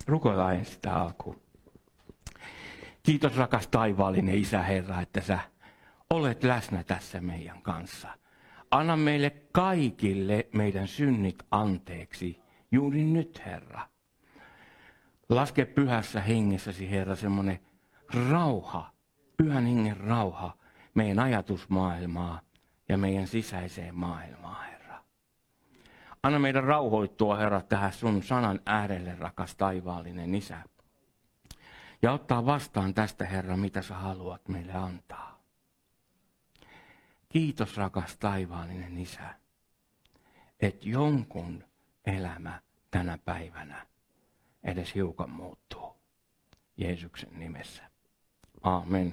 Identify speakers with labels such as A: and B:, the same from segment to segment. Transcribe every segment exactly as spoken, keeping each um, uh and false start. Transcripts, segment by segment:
A: Rukoillaan ensin sitä alkuun. Kiitos rakas taivaallinen Isä Herra, että sä olet läsnä tässä meidän kanssa. Anna meille kaikille meidän synnit anteeksi juuri nyt, Herra. Laske pyhässä hengessäsi, Herra, semmoinen rauha, pyhän hengen rauha meidän ajatusmaailmaa ja meidän sisäiseen maailmaan, Herra. Anna meidän rauhoittua, Herra, tähän sun sanan äärelle, rakas taivaallinen Isä. Ja ottaa vastaan tästä, Herra, mitä sä haluat meille antaa. Kiitos, rakas taivaallinen Isä, että jonkun elämä tänä päivänä edes hiukan muuttuu. Jeesuksen nimessä. Aamen.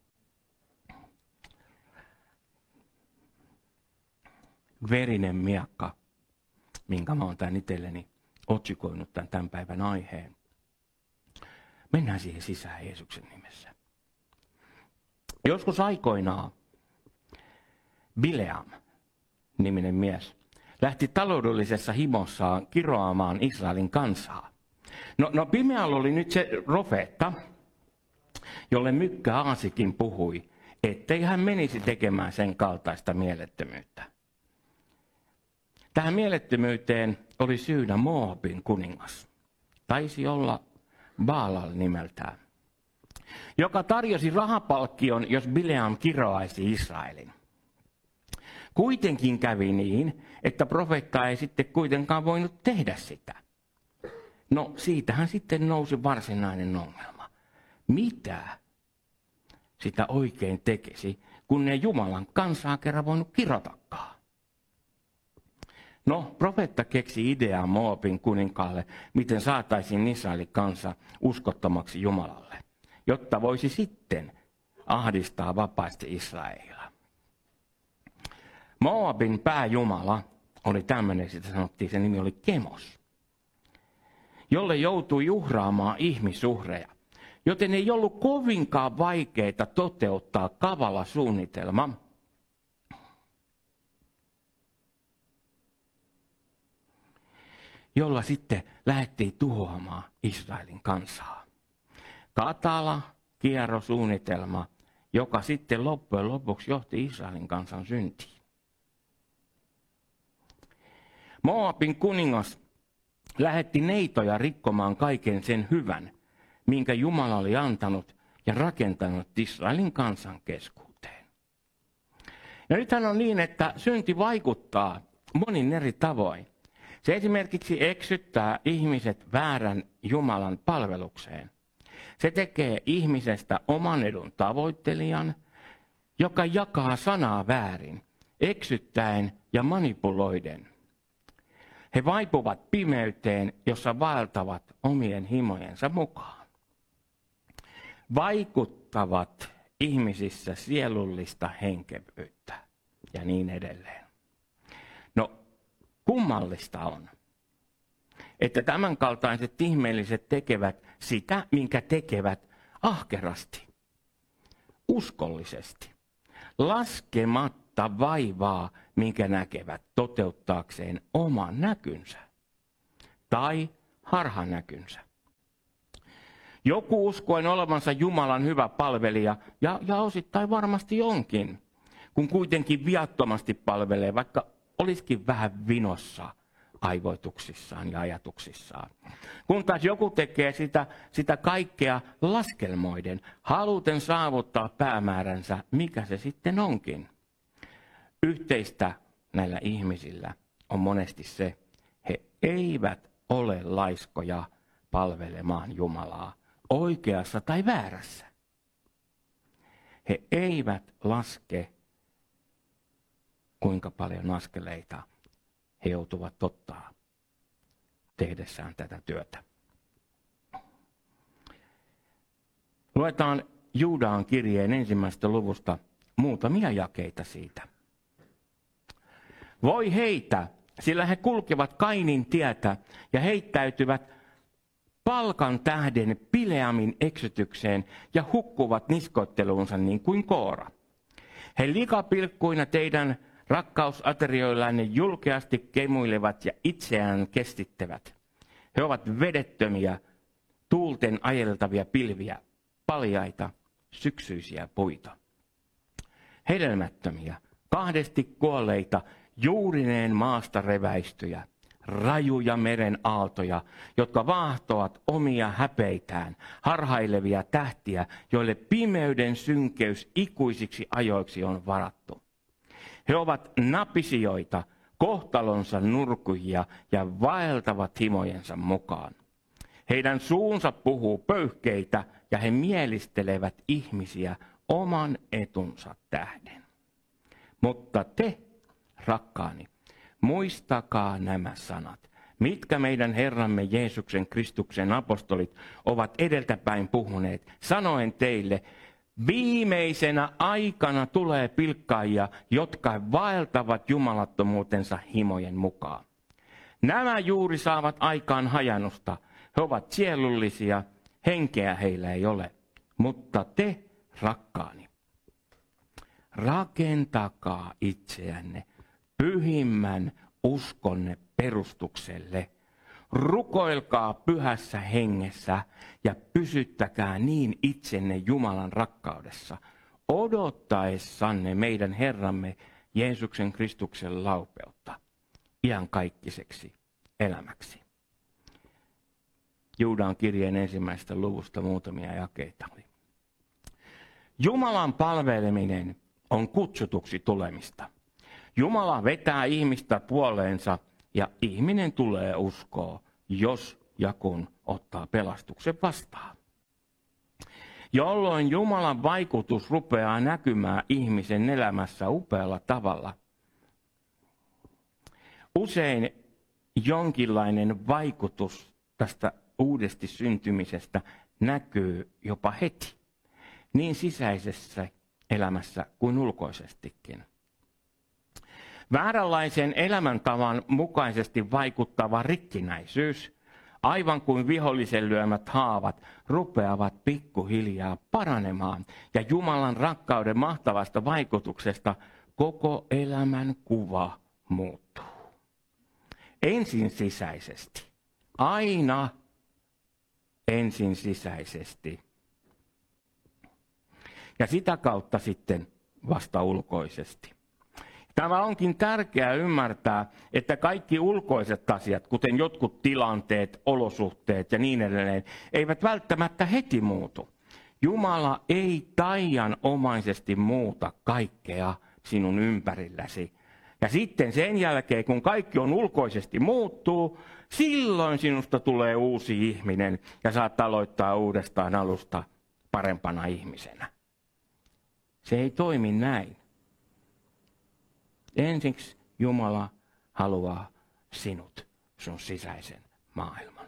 A: Verinen miekka, minkä mä oon tän itselleni otsikoinut tämän, tämän päivän aiheen. Mennään siihen sisään Jeesuksen nimessä. Joskus aikoinaan Bileam, niminen mies, lähti taloudellisessa himossaan kiroamaan Israelin kansaa. No, no Bileam oli nyt se profeetta, jolle Mykkä Aasikin puhui, ettei hän menisi tekemään sen kaltaista mielettömyyttä. Tähän mielettömyyteen oli syynä Moabin kuningas. Taisi olla Baalal nimeltään, joka tarjosi rahapalkkion, jos Bileam kiroaisi Israelin. Kuitenkin kävi niin, että profeetta ei sitten kuitenkaan voinut tehdä sitä. No siitähän sitten nousi varsinainen ongelma. Mitä sitä oikein tekisi, kun ne Jumalan kansaa kerran voinut kirotakaan? No, profeetta keksi ideaa Moabin kuninkaalle, miten saataisiin Israelin kansa uskottomaksi Jumalalle, jotta voisi sitten ahdistaa vapaasti Israelia. Moabin pääjumala oli tämmöinen, sitä sanottiin, sen nimi oli Kemos, jolle joutui juhraamaan ihmisuhreja, joten ei ollut kovinkaan vaikeaa toteuttaa kavala suunnitelma, jolla sitten lähdettiin tuhoamaan Israelin kansaa. Katala kierrosuunnitelma, joka sitten loppujen lopuksi johti Israelin kansan syntiin. Moabin kuningas lähetti neitoja rikkomaan kaiken sen hyvän, minkä Jumala oli antanut ja rakentanut Israelin kansan keskuuteen. Ja nythän on niin, että synti vaikuttaa monin eri tavoin. Se esimerkiksi eksyttää ihmiset väärän Jumalan palvelukseen. Se tekee ihmisestä oman edun tavoittelijan, joka jakaa sanaa väärin, eksyttäen ja manipuloiden. He vaipuvat pimeyteen, jossa vaeltavat omien himojensa mukaan. Vaikuttavat ihmisissä sielullista henkevyyttä ja niin edelleen. No, kummallista on, että tämänkaltaiset ihmeelliset tekevät sitä, minkä tekevät ahkerasti, uskollisesti, laskematta vaivaa, minkä näkevät toteuttaakseen oman näkynsä tai harhanäkynsä. Joku uskoen olevansa Jumalan hyvä palvelija, ja, ja osittain varmasti onkin, kun kuitenkin viattomasti palvelee, vaikka olisikin vähän vinossa aivoituksissaan ja ajatuksissaan. Kun taas joku tekee sitä, sitä kaikkea laskelmoiden, haluten saavuttaa päämääränsä, mikä se sitten onkin. Yhteistä näillä ihmisillä on monesti se, he eivät ole laiskoja palvelemaan Jumalaa oikeassa tai väärässä. He eivät laske, kuinka paljon askeleita he joutuvat ottaa tehdessään tätä työtä. Luetaan Juudaan kirjeen ensimmäisestä luvusta muutamia jakeita siitä. Voi heitä, sillä he kulkevat Kainin tietä ja heittäytyvät palkan tähden Bileamin eksytykseen ja hukkuvat niskoitteluunsa niin kuin Koora. He likapilkkuina teidän rakkausaterioillanne julkeasti kemuilevat ja itseään kestittävät. He ovat vedettömiä tuulten ajeltavia pilviä, paljaita, syksyisiä puita. Hedelmättömiä, kahdesti kuolleita, juurineen maasta reväistyjä, rajuja meren aaltoja, jotka vaahtoat omia häpeitään, harhailevia tähtiä, joille pimeyden synkeys ikuisiksi ajoiksi on varattu. He ovat napisijoita, kohtalonsa nurkujia ja vaeltavat himojensa mukaan. Heidän suunsa puhuu pöyhkeitä ja he mielistelevät ihmisiä oman etunsa tähden. Mutta te, rakkaani, muistakaa nämä sanat, mitkä meidän Herramme Jeesuksen Kristuksen apostolit ovat edeltäpäin puhuneet, sanoen teille, viimeisenä aikana tulee pilkkaajia, jotka vaeltavat jumalattomuutensa himojen mukaan. Nämä juuri saavat aikaan hajannusta. He ovat sielullisia, henkeä heillä ei ole. Mutta te, rakkaani, rakentakaa itseänne pyhimmän uskonne perustukselle. Rukoilkaa pyhässä hengessä ja pysyttäkää niin itsenne Jumalan rakkaudessa, odottaessanne meidän Herramme Jeesuksen Kristuksen laupeutta iankaikkisesti elämäksi. Juudan kirjeen ensimmäisestä luvusta muutamia jakeita. Jumalan palveleminen on kutsutuksi tulemista. Jumala vetää ihmistä puoleensa ja ihminen tulee uskoa, jos ja kun ottaa pelastuksen vastaan. Jolloin Jumalan vaikutus rupeaa näkymään ihmisen elämässä upealla tavalla. Usein jonkinlainen vaikutus tästä uudesti syntymisestä näkyy jopa heti, niin sisäisessä elämässä kuin ulkoisestikin. Vääränlaisen elämäntavan mukaisesti vaikuttava rikkinäisyys, aivan kuin vihollisen lyömät haavat, rupeavat pikkuhiljaa paranemaan ja Jumalan rakkauden mahtavasta vaikutuksesta koko elämän kuva muuttuu. Ensin sisäisesti, aina ensin sisäisesti ja sitä kautta sitten vasta ulkoisesti. Tämä onkin tärkeää ymmärtää, että kaikki ulkoiset asiat, kuten jotkut tilanteet, olosuhteet ja niin edelleen, eivät välttämättä heti muutu. Jumala ei taianomaisesti muuta kaikkea sinun ympärilläsi. Ja sitten sen jälkeen, kun kaikki on ulkoisesti muuttuu, silloin sinusta tulee uusi ihminen ja saat aloittaa uudestaan alusta parempana ihmisenä. Se ei toimi näin. Ensiksi Jumala haluaa sinut, sun sisäisen maailman.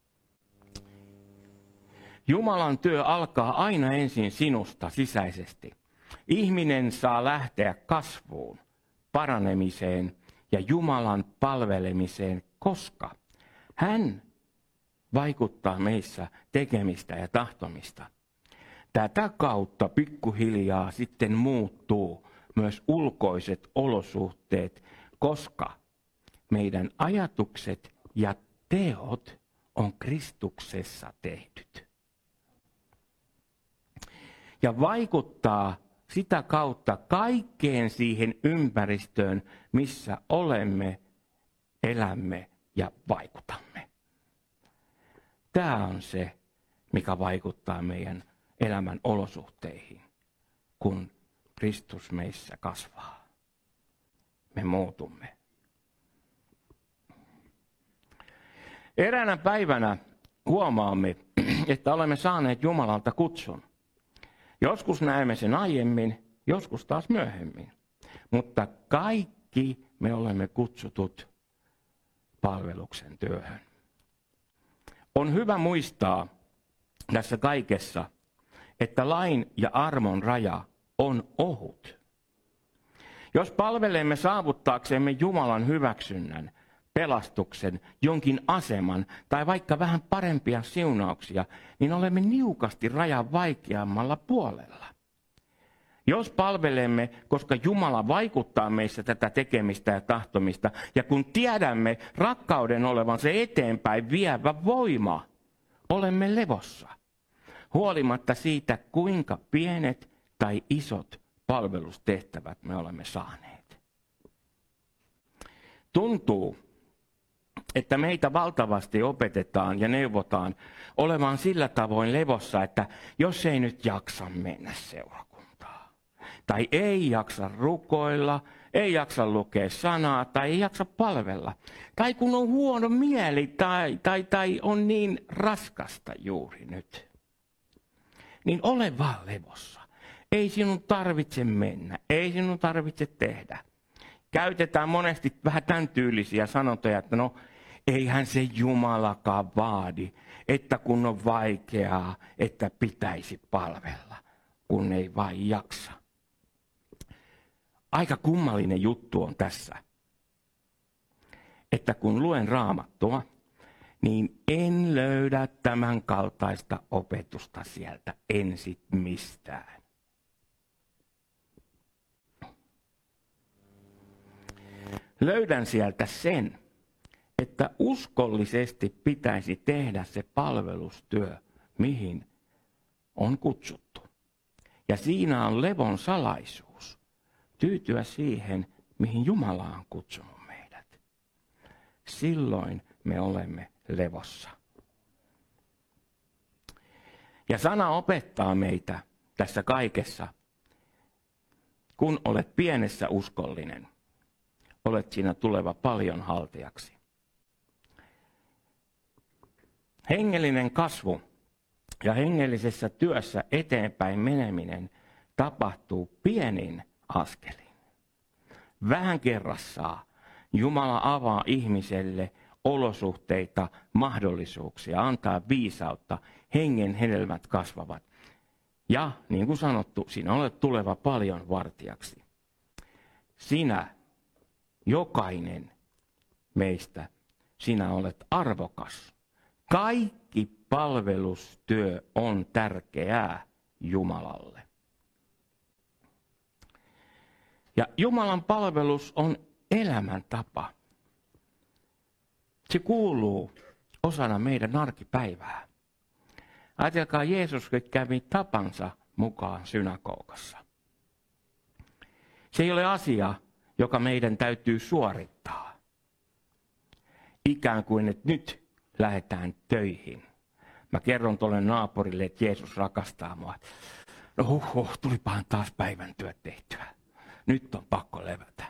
A: Jumalan työ alkaa aina ensin sinusta sisäisesti. Ihminen saa lähteä kasvuun, paranemiseen ja Jumalan palvelemiseen, koska hän vaikuttaa meissä tekemistä ja tahtomista. Tätä kautta pikkuhiljaa sitten muuttuu myös ulkoiset olosuhteet, koska meidän ajatukset ja teot on Kristuksessa tehdyt. Ja vaikuttaa sitä kautta kaikkeen siihen ympäristöön, missä olemme, elämme ja vaikutamme. Tämä on se, mikä vaikuttaa meidän elämän olosuhteihin, kun Kristus meissä kasvaa. Me muutumme. Eräänä päivänä huomaamme, että olemme saaneet Jumalalta kutsun. Joskus näemme sen aiemmin, joskus taas myöhemmin. Mutta kaikki me olemme kutsutut palveluksen työhön. On hyvä muistaa tässä kaikessa, että lain ja armon raja on ohut. Jos palvelemme saavuttaaksemme Jumalan hyväksynnän, pelastuksen, jonkin aseman tai vaikka vähän parempia siunauksia, niin olemme niukasti rajan vaikeammalla puolella. Jos palvelemme, koska Jumala vaikuttaa meissä tätä tekemistä ja tahtomista, ja kun tiedämme rakkauden olevan se eteenpäin vievä voima, olemme levossa, huolimatta siitä, kuinka pienet tai isot palvelustehtävät me olemme saaneet. Tuntuu, että meitä valtavasti opetetaan ja neuvotaan olemaan sillä tavoin levossa, että jos ei nyt jaksa mennä seurakuntaan, tai ei jaksa rukoilla, ei jaksa lukea sanaa, tai ei jaksa palvella, tai kun on huono mieli, tai, tai, tai on niin raskasta juuri nyt, niin ole vaan levossa. Ei sinun tarvitse mennä, ei sinun tarvitse tehdä. Käytetään monesti vähän tämän tyylisiä sanontoja, että no, eihän se Jumalakaan vaadi, että kun on vaikeaa, että pitäisi palvella, kun ei vain jaksa. Aika kummallinen juttu on tässä, että kun luen Raamattua, niin en löydä tämän kaltaista opetusta sieltä ensin mistään. Löydän sieltä sen, että uskollisesti pitäisi tehdä se palvelustyö, mihin on kutsuttu. Ja siinä on levon salaisuus. Tyytyä siihen, mihin Jumala on kutsunut meidät. Silloin me olemme levossa. Ja sana opettaa meitä tässä kaikessa. Kun olet pienessä uskollinen, olet siinä tuleva paljon haltijaksi. Hengellinen kasvu ja hengellisessä työssä eteenpäin meneminen tapahtuu pienin askelin. Vähän kerrassaan Jumala avaa ihmiselle olosuhteita, mahdollisuuksia, antaa viisautta, hengen hedelmät kasvavat. Ja niin kuin sanottu, sinä olet tuleva paljon vartijaksi. Sinä, jokainen meistä, sinä olet arvokas. Kaikki palvelustyö on tärkeää Jumalalle. Ja Jumalan palvelus on elämäntapa. Se kuuluu osana meidän arkipäivää. Ajatelkaa, Jeesus kävi tapansa mukaan synagogassa. Se ei ole asia, joka meidän täytyy suorittaa. Ikään kuin, että nyt lähdetään töihin. Mä kerron tuolle naapurille, että Jeesus rakastaa mua. No huh, huh, tulipahan taas päivän työt tehtyä. Nyt on pakko levätä.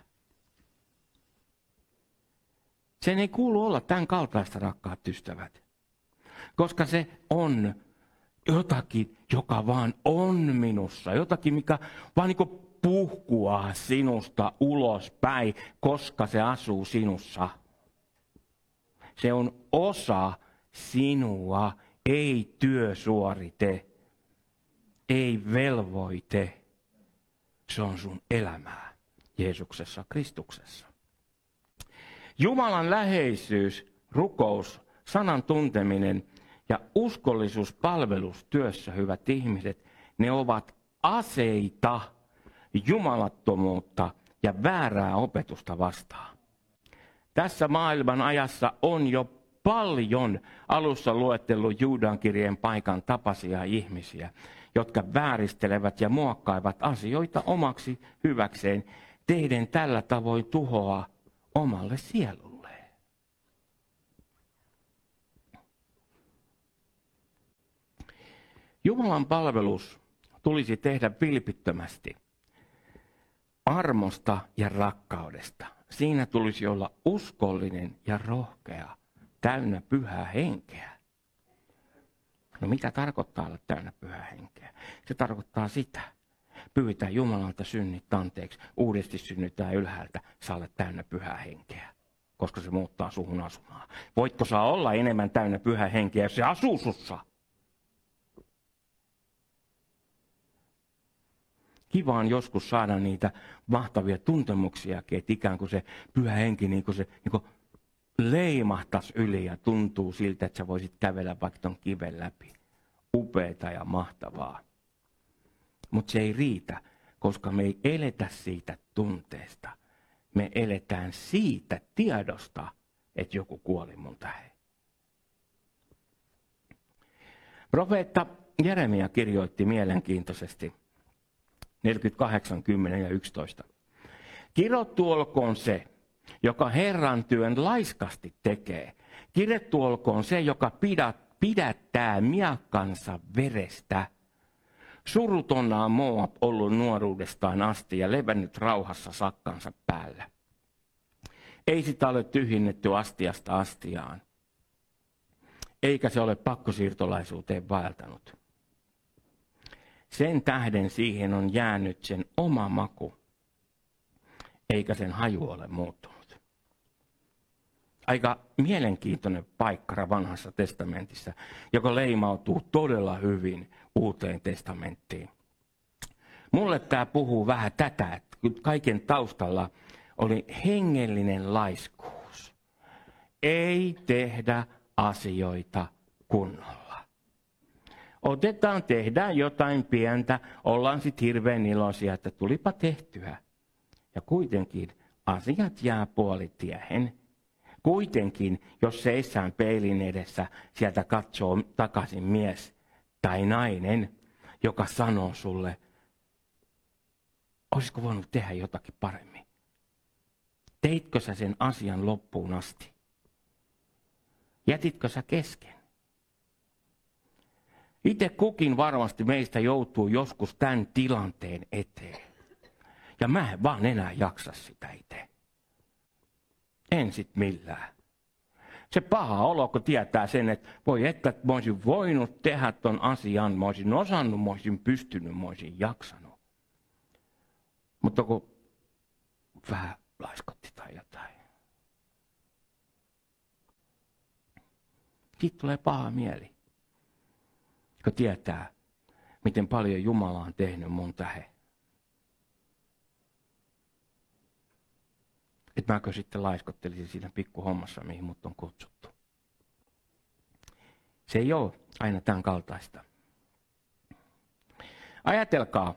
A: Sen ei kuulu olla tämän kaltaista, rakkaat ystävät. Koska se on jotakin, joka vaan on minussa. Jotakin, mikä vaan niin kuin puhkuaa sinusta ulospäin, koska se asuu sinussa. Se on osa sinua, ei työsuorite, ei velvoite. Se on sun elämää Jeesuksessa Kristuksessa. Jumalan läheisyys, rukous, sanan tunteminen ja uskollisuus palvelustyössä, hyvät ihmiset, ne ovat aseita jumalattomuutta ja väärää opetusta vastaan. Tässä maailman ajassa on jo paljon alussa luettellut Juudan kirjeen paikan tapaisia ihmisiä, jotka vääristelevät ja muokkaavat asioita omaksi hyväkseen, tehden tällä tavoin tuhoa omalle sielulleen. Jumalan palvelus tulisi tehdä vilpittömästi, armosta ja rakkaudesta. Siinä tulisi olla uskollinen ja rohkea, täynnä pyhää henkeä. No mitä tarkoittaa olla täynnä pyhää henkeä? Se tarkoittaa sitä. Pyytää Jumalalta synnit anteeksi, uudesti synnytään ylhäältä, sä olet täynnä pyhää henkeä, koska se muuttaa suhun asumaan. Voitko saa olla enemmän täynnä pyhää henkeä, jos se asuu sussa? Kiva on joskus saada niitä mahtavia tuntemuksiakin, että ikään kuin se pyhä henki niin kuin se niin kuin leimahtaisi yli ja tuntuu siltä, että sä voisit kävellä vaikka ton kiven läpi. Upeeta ja mahtavaa. Mutta se ei riitä, koska me ei eletä siitä tunteesta. Me eletään siitä tiedosta, että joku kuoli mun tähden. Profeetta Jeremia kirjoitti mielenkiintoisesti neljäkymmentäkahdeksan, kymmenen ja yksitoista. Kirottu olkoon se, joka Herran työn laiskasti tekee. Kirottu olkoon se, joka pidät, pidättää miakkansa verestä. Surutonna on Moab ollut nuoruudestaan asti ja levännyt rauhassa sakkansa päällä. Ei sitä ole tyhjennetty astiasta astiaan, eikä se ole pakkosiirtolaisuuteen vaeltanut. Sen tähden siihen on jäänyt sen oma maku, eikä sen haju ole muuttunut. Aika mielenkiintoinen paikkara vanhassa testamentissa, joka leimautuu todella hyvin Uuteen testamenttiin. Mulle tämä puhuu vähän tätä, että kaiken taustalla oli hengellinen laiskuus. Ei tehdä asioita kunnolla. Otetaan, tehdään jotain pientä, ollaan sitten hirveän iloisia, että tulipa tehtyä. Ja kuitenkin asiat jää puolitiehen. Kuitenkin, jos seissään peilin edessä, sieltä katsoo takaisin mies tai nainen, joka sanoo sulle, olisiko voinut tehdä jotakin paremmin? Teitkö sä sen asian loppuun asti? Jätitkö sä kesken? Itse kukin varmasti meistä joutuu joskus tämän tilanteen eteen. Ja mä en vaan enää jaksa sitä itse. En sit millään. Se paha olo, kun tietää sen, että voi että mä olisin voinut tehdä ton asian, mä olisin osannut, mä olisin pystynyt, mä olisin jaksanut. Mutta kun vähän laiskotti tai jotain. Siitä tulee paha mieli, kun tietää, miten paljon Jumala on tehnyt mun tähden. Että mäkö sitten laiskottelisin siinä pikkuhommassa, mihin mut on kutsuttu. Se ei ole aina tämän kaltaista. Ajatelkaa,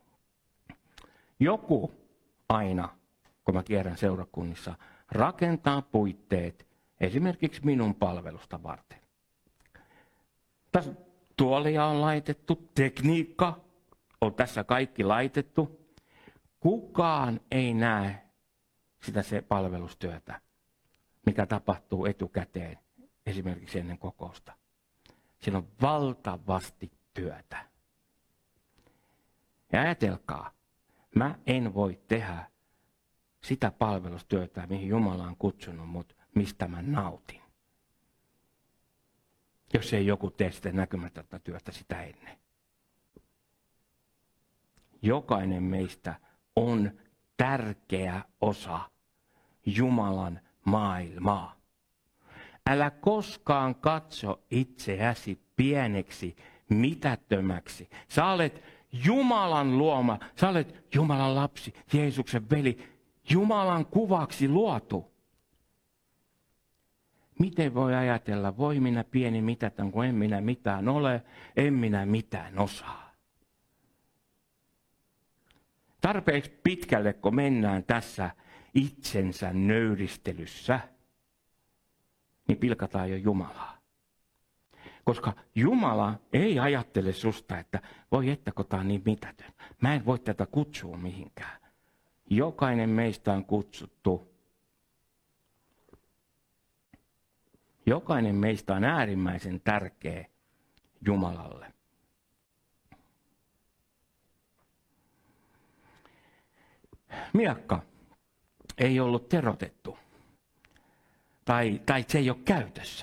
A: joku aina, kun mä kierrän seurakunnissa, rakentaa puitteet esimerkiksi minun palvelusta varten. Tässä tuolia on laitettu, tekniikka on tässä kaikki laitettu. Kukaan ei näe sitä se palvelustyötä, mikä tapahtuu etukäteen, esimerkiksi ennen kokousta. Siinä on valtavasti työtä. Ja ajatelkaa, mä en voi tehdä sitä palvelustyötä, mihin Jumala on kutsunut mut, mistä mä nautin. Jos ei joku tee sitä näkymätöntä työtä sitä ennen. Jokainen meistä on tärkeä osa Jumalan maailmaa. Älä koskaan katso itseäsi pieneksi, mitättömäksi. Sä olet Jumalan luoma, sä olet Jumalan lapsi, Jeesuksen veli, Jumalan kuvaksi luotu. Miten voi ajatella, voi minä pieni mitätön, kun en minä mitään ole, en minä mitään osaa. Tarpeeksi pitkälle, kun mennään tässä itsensä nöyristelyssä, niin pilkataan jo Jumalaa. Koska Jumala ei ajattele susta, että voi että kun tää on niin mitätön. Mä en voi tätä kutsua mihinkään. Jokainen meistä on kutsuttu. Jokainen meistä on äärimmäisen tärkeä Jumalalle. Miakka ei ollut terotettu. Tai, tai se ei ole käytössä.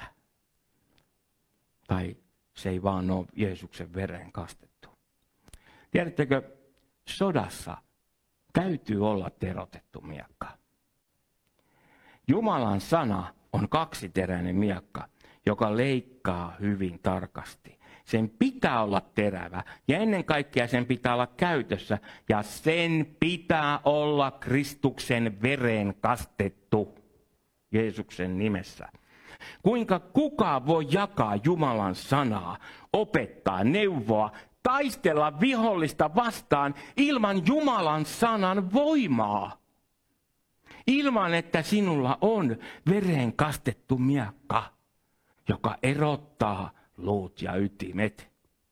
A: Tai se ei vaan ole Jeesuksen vereen kastettu. Tiedättekö, sodassa täytyy olla terotettu miakka. Jumalan sana on kaksiteräinen miakka, joka leikkaa hyvin tarkasti. Sen pitää olla terävä ja ennen kaikkea sen pitää olla käytössä ja sen pitää olla Kristuksen vereen kastettu Jeesuksen nimessä. Kuinka kukaan voi jakaa Jumalan sanaa, opettaa, neuvoa, taistella vihollista vastaan ilman Jumalan sanan voimaa? Ilman, että sinulla on vereen kastettu miakka, joka erottaa luut ja ytimet.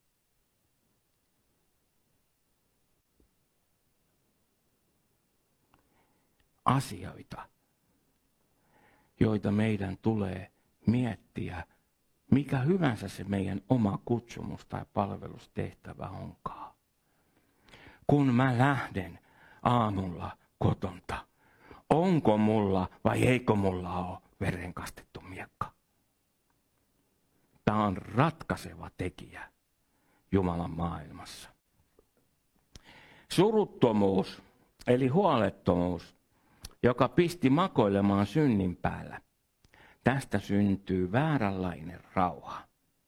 A: Asioita, joita meidän tulee miettiä, mikä hyvänsä se meidän oma kutsumus tai palvelustehtävä onkaan. Kun mä lähden aamulla kotonta, onko mulla vai eikö mulla ole verenkastettu miekka? Tämä on ratkaiseva tekijä Jumalan maailmassa. Suruttomuus, eli huolettomuus, joka pisti makoilemaan synnin päällä. Tästä syntyy vääränlainen rauha.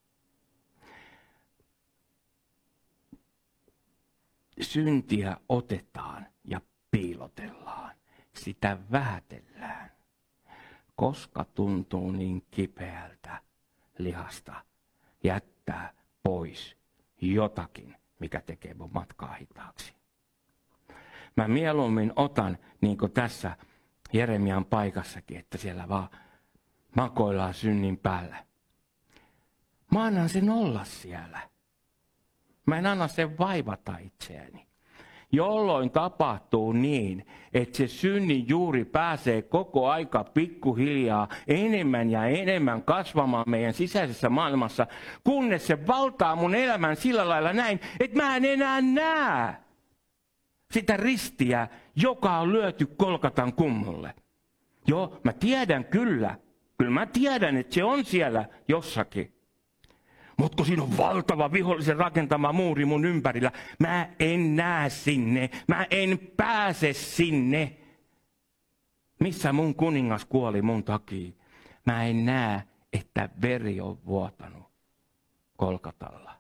A: Syntiä otetaan ja piilotellaan. Sitä vähätellään, koska tuntuu niin kipeältä lihasta jättää pois jotakin, mikä tekee mun matkaa hitaaksi. Mä mieluummin otan, niin kuin tässä Jeremian paikassakin, että siellä vaan makoillaan synnin päällä. Mä annan sen olla siellä. Mä en anna sen vaivata itseäni. Jolloin tapahtuu niin, että se synnin juuri pääsee koko aika pikkuhiljaa enemmän ja enemmän kasvamaan meidän sisäisessä maailmassa, kunnes se valtaa mun elämän sillä lailla näin, että mä en enää näe sitä ristiä, joka on lyöty Golgatan kummulle. Joo, mä tiedän kyllä. Kyllä mä tiedän, että se on siellä jossakin. Mutta kun siinä on valtava vihollisen rakentama muuri mun ympärillä, mä en näe sinne. Mä en pääse sinne. Missä mun kuningas kuoli mun takia? Mä en näe, että veri on vuotanut Golgatalla.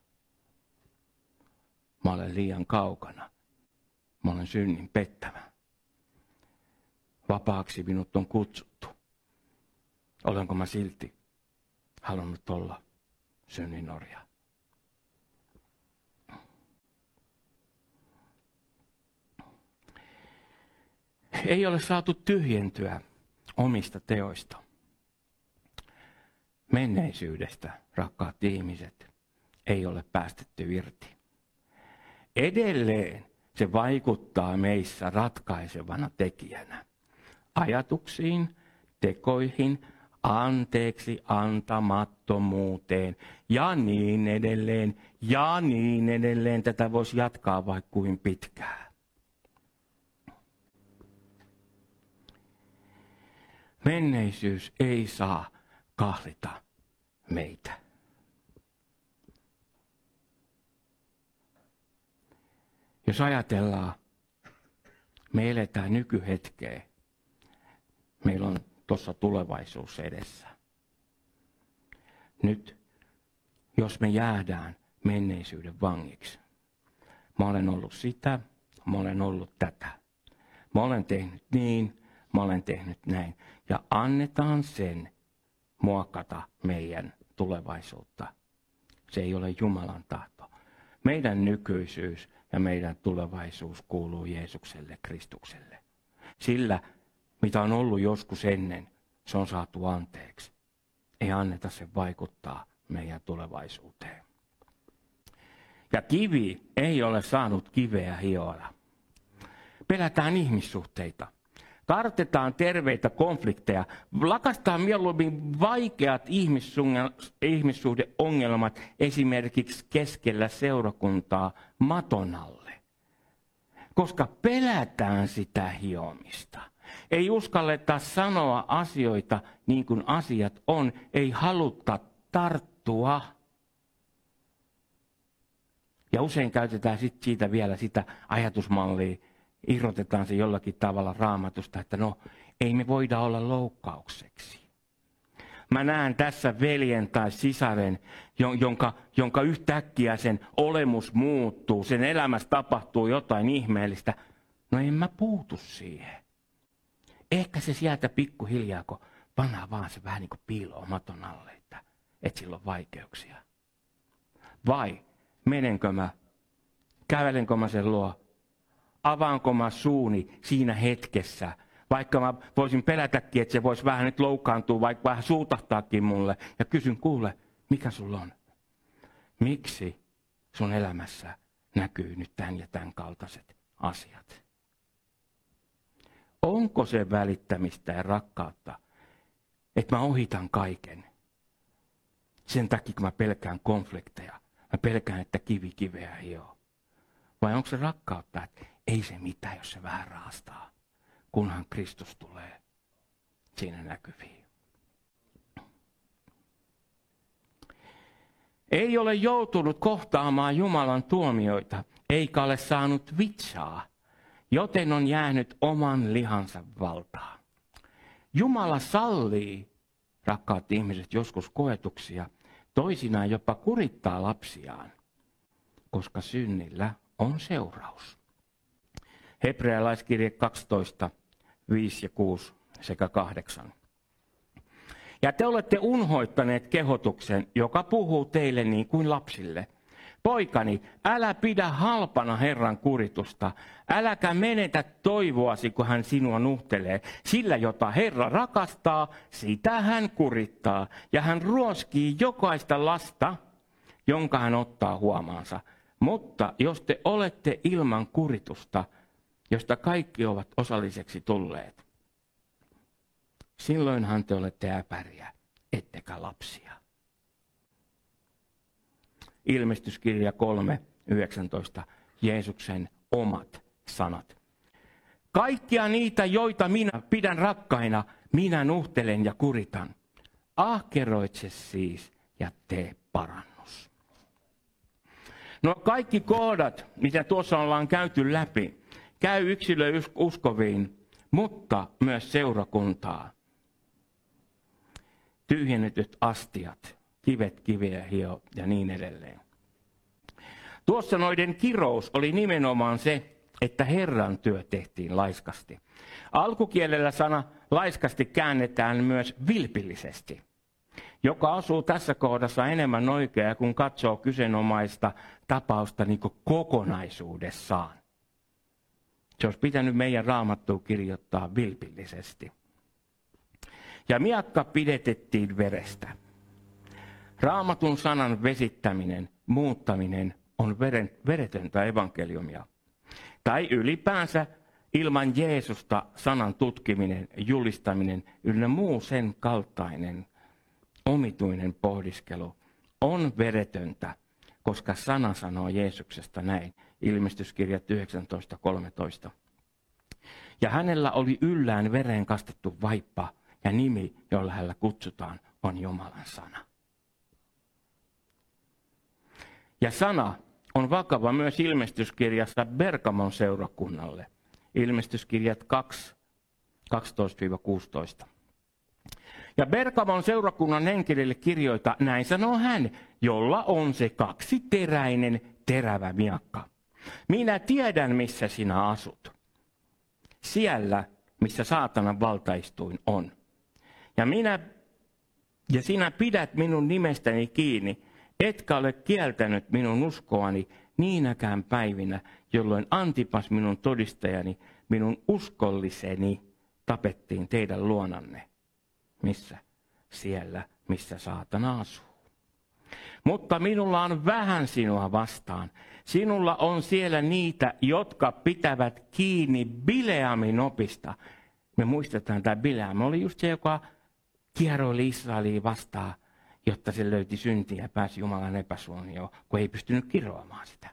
A: Mä olen liian kaukana. Mä olen synnin pettämä. Vapaaksi minut on kutsuttu. Olenko mä silti halunnut olla synnin orja? Ei ole saatu tyhjentyä omista teoista. Menneisyydestä, rakkaat ihmiset, ei ole päästetty irti. Edelleen se vaikuttaa meissä ratkaisevana tekijänä. Ajatuksiin, tekoihin, anteeksi antamattomuuteen ja niin edelleen ja niin edelleen. Tätä voisi jatkaa vaikka kuin pitkään. Menneisyys ei saa kahlita meitä. Jos ajatellaan, me eletään nykyhetkeä. Meillä on tuossa tulevaisuus edessä. Nyt, jos me jäädään menneisyyden vangiksi. Mä olen ollut sitä, mä olen ollut tätä. Mä olen tehnyt niin, mä olen tehnyt näin. Ja annetaan sen muokata meidän tulevaisuutta. Se ei ole Jumalan tahto. Meidän nykyisyys ja meidän tulevaisuus kuuluu Jeesukselle, Kristukselle. Sillä, mitä on ollut joskus ennen, se on saatu anteeksi. Ei anneta sen vaikuttaa meidän tulevaisuuteen. Ja kivi ei ole saanut kiveä hioa. Pelätään ihmissuhteita. Kartetaan terveitä konflikteja. Lakastaan mieluummin vaikeat ihmissuhdeongelmat esimerkiksi keskellä seurakuntaa maton alle. Koska pelätään sitä hiomista. Ei uskalleta sanoa asioita niin kuin asiat on. Ei haluta tarttua. Ja usein käytetään sit siitä vielä sitä ajatusmallia. Irrotetaan se jollakin tavalla Raamatusta, että no, ei me voida olla loukkaukseksi. Mä näen tässä veljen tai sisaren, jonka, jonka yhtäkkiä sen olemus muuttuu, sen elämässä tapahtuu jotain ihmeellistä. No en mä puutu siihen. Ehkä se sieltä pikkuhiljaa, kun pannaan vaan se vähän niin kuin piiloon maton alle, että, että sillä on vaikeuksia. Vai menenkö mä, kävelenkö mä sen luo? Avaanko mä suuni siinä hetkessä, vaikka mä voisin pelätäkin, että se voisi vähän nyt loukkaantua, vaikka vähän suutahtaakin mulle. Ja kysyn, kuule, mikä sulla on? Miksi sun elämässä näkyy nyt tämän ja tämän kaltaiset asiat? Onko se välittämistä ja rakkautta, että mä ohitan kaiken? Sen takia, kun mä pelkään konflikteja, mä pelkään, että kivi kiveä hioo. Vai onko se rakkautta, että ei se mitään, jos se vähän raastaa, kunhan Kristus tulee siinä näkyviin. Ei ole joutunut kohtaamaan Jumalan tuomioita, eikä ole saanut vitsaa, joten on jäänyt oman lihansa valtaan. Jumala sallii, rakkaat ihmiset, joskus koetuksia, toisinaan jopa kurittaa lapsiaan, koska synnillä on seuraus. Hebrealaiskirje kaksitoista, viisi ja kuusi sekä kahdeksan. Ja te olette unhoittaneet kehotuksen, joka puhuu teille niin kuin lapsille. Poikani, älä pidä halpana Herran kuritusta, äläkä menetä toivoasi, kun hän sinua nuhtelee. Sillä, jota Herra rakastaa, sitä hän kurittaa, ja hän ruoskii jokaista lasta, jonka hän ottaa huomaansa. Mutta jos te olette ilman kuritusta, josta kaikki ovat osalliseksi tulleet, silloinhan te olette äpäriä, ettekä lapsia. Ilmestyskirja kolme, yhdeksäntoista, Jeesuksen omat sanat. Kaikkia niitä, joita minä pidän rakkaina, minä nuhtelen ja kuritan. Ahkeroitse siis ja tee parannus. No kaikki kohdat, mitä tuossa ollaan käyty läpi, käy yksilöuskoviin, mutta myös seurakuntaa. Tyhjennetyt astiat, kivet kiveä hio ja niin edelleen. Tuossa noiden kirous oli nimenomaan se, että Herran työ tehtiin laiskasti. Alkukielellä sana laiskasti käännetään myös vilpillisesti, joka asuu tässä kohdassa enemmän oikeaa, kun katsoo kyseenomaista tapausta niin kuin kokonaisuudessaan. Se olisi pitänyt meidän Raamattua kirjoittaa vilpillisesti. Ja miakka pidetettiin verestä. Raamatun sanan vesittäminen, muuttaminen on veren, veretöntä evankeliumia. Tai ylipäänsä ilman Jeesusta sanan tutkiminen, julistaminen ynnä muu sen kaltainen omituinen pohdiskelu on veretöntä, koska sana sanoo Jeesuksesta näin. Ilmestyskirjat yhdeksäntoista kolmetoista. Ja hänellä oli yllään vereen kastettu vaippa, ja nimi, jolla hänellä kutsutaan, on Jumalan sana. Ja sana on vakava myös ilmestyskirjassa Bergamon seurakunnalle. Ilmestyskirjat kaksi, kaksitoista kuusitoista. Ja Bergamon seurakunnan henkilölle kirjoita, näin sanoo hän, jolla on se kaksiteräinen terävä miakka. Minä tiedän, missä sinä asut. Siellä, missä saatanan valtaistuin on. Ja minä ja sinä pidät minun nimestäni kiinni, etkä ole kieltänyt minun uskoani niinäkään päivinä, jolloin Antipas minun todistajani, minun uskolliseni, tapettiin teidän luonanne. Missä? Siellä, missä saatana asuu. Mutta minulla on vähän sinua vastaan. Sinulla on siellä niitä, jotka pitävät kiinni Bileamin opista. Me muistetaan, että Bileam oli just se, joka kieroili Israeliin vastaan, jotta se löyti syntiä ja pääsi Jumalan epäsuonioon, kun ei pystynyt kiroamaan sitä.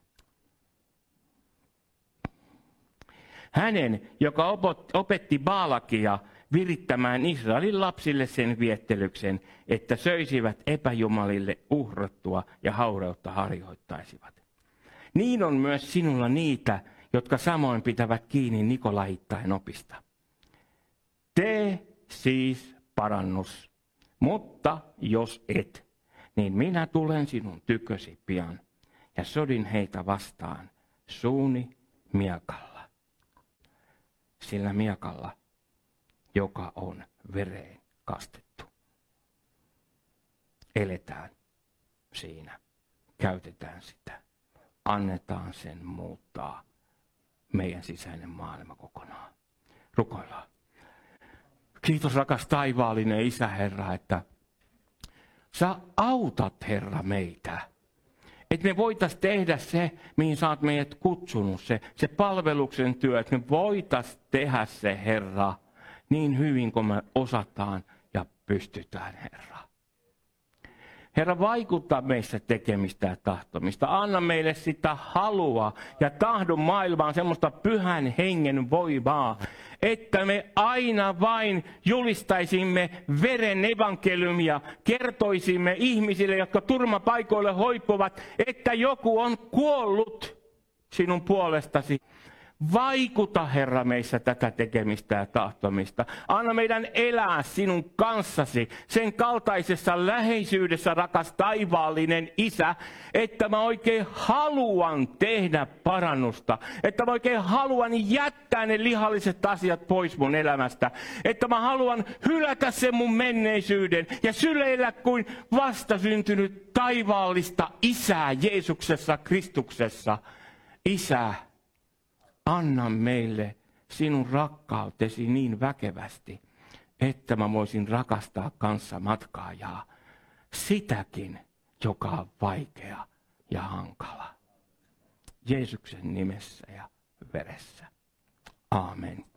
A: Hänen, joka opetti Baalakia virittämään Israelin lapsille sen viettelyksen, että söisivät epäjumalille uhrattua ja haureutta harjoittaisivat. Niin on myös sinulla niitä, jotka samoin pitävät kiinni Nikolaittain opista. Tee siis parannus, mutta jos et, niin minä tulen sinun tykösi pian ja sodin heitä vastaan suuni miakalla. Sillä miakalla, joka on vereen kastettu. Eletään siinä, käytetään sitä, annetaan sen muuttaa meidän sisäinen maailma kokonaan. Rukoillaan. Kiitos rakas taivaallinen Isä, Herra, että sä autat, Herra, meitä. Että me voitaisiin tehdä se, mihin sä oot meidät kutsunut, se, se palveluksen työ, että me voitaisiin tehdä se, Herra, niin hyvin kuin me osataan ja pystytään, Herra. Herra, vaikuttaa meissä tekemistä ja tahtomista. Anna meille sitä halua ja tahdon maailmaan semmoista pyhän hengen voimaa, että me aina vain julistaisimme veren evankeliumia, kertoisimme ihmisille, jotka turmapaikoille hoipuvat, että joku on kuollut sinun puolestasi. Vaikuta, Herra, meissä tätä tekemistä ja tahtomista. Anna meidän elää sinun kanssasi, sen kaltaisessa läheisyydessä, rakas taivaallinen Isä, että mä oikein haluan tehdä parannusta. Että mä oikein haluan jättää ne lihalliset asiat pois mun elämästä. Että mä haluan hylätä sen mun menneisyyden ja syleillä kuin vastasyntynyt taivaallista Isää Jeesuksessa Kristuksessa. Isä, anna meille sinun rakkautesi niin väkevästi, että mä voisin rakastaa kanssa matkaajaa, sitäkin, joka on vaikea ja hankala. Jeesuksen nimessä ja veressä. Aamen.